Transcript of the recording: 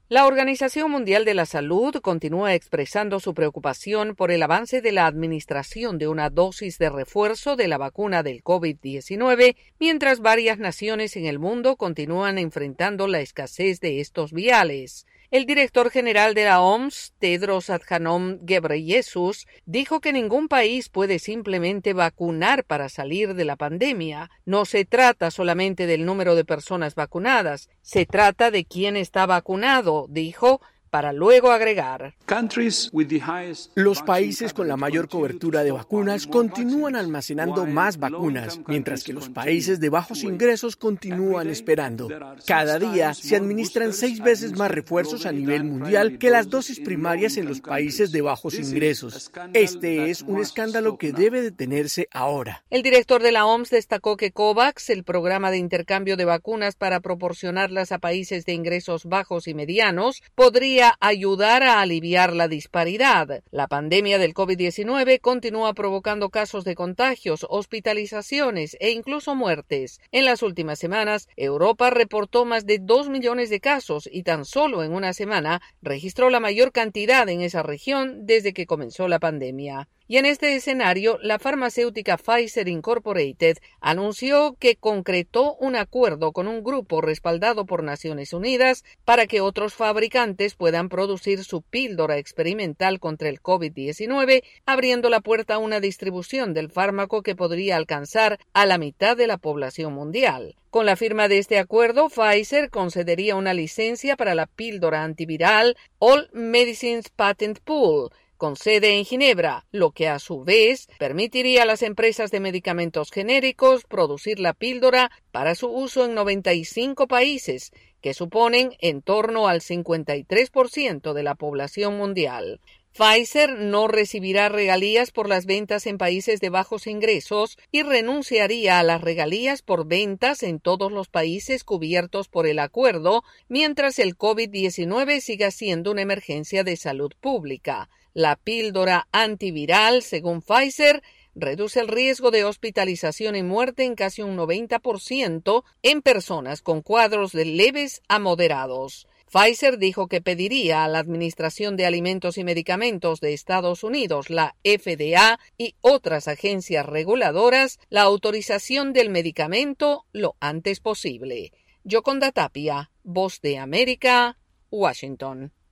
La Organización Mundial de la Salud continúa expresando su preocupación por el avance de la administración de una dosis de refuerzo de la vacuna del COVID-19, mientras varias naciones en el mundo continúan enfrentando la escasez de estos viales. El director general de la OMS, Tedros Adhanom Ghebreyesus, dijo que ningún país puede simplemente vacunar para salir de la pandemia. No se trata solamente del número de personas vacunadas, se trata de quién está vacunado, dijo, para luego agregar. Los países con la mayor cobertura de vacunas continúan almacenando más vacunas, mientras que los países de bajos ingresos continúan esperando. Cada día se administran 6 veces más refuerzos a nivel mundial que las dosis primarias en los países de bajos ingresos. Este es un escándalo que debe detenerse ahora. El director de la OMS destacó que COVAX, el programa de intercambio de vacunas para proporcionarlas a países de ingresos bajos y medianos, podría ayudar a aliviar la disparidad. La pandemia del COVID-19 continúa provocando casos de contagios, hospitalizaciones e incluso muertes. En las últimas semanas, Europa reportó más de 2 millones de casos y tan solo en una semana registró la mayor cantidad en esa región desde que comenzó la pandemia. Y en este escenario, la farmacéutica Pfizer Incorporated anunció que concretó un acuerdo con un grupo respaldado por Naciones Unidas para que otros fabricantes puedan producir su píldora experimental contra el COVID-19, abriendo la puerta a una distribución del fármaco que podría alcanzar a la mitad de la población mundial. Con la firma de este acuerdo, Pfizer concedería una licencia para la píldora antiviral All Medicines Patent Pool, con sede en Ginebra, lo que a su vez permitiría a las empresas de medicamentos genéricos producir la píldora para su uso en 95 países, que suponen en torno al 53% de la población mundial. Pfizer no recibirá regalías por las ventas en países de bajos ingresos y renunciaría a las regalías por ventas en todos los países cubiertos por el acuerdo, mientras el COVID-19 siga siendo una emergencia de salud pública. La píldora antiviral, según Pfizer, reduce el riesgo de hospitalización y muerte en casi un 90% en personas con cuadros de leves a moderados. Pfizer dijo que pediría a la Administración de Alimentos y Medicamentos de Estados Unidos, la FDA, y otras agencias reguladoras la autorización del medicamento lo antes posible. Yoconda Tapia, Voz de América, Washington.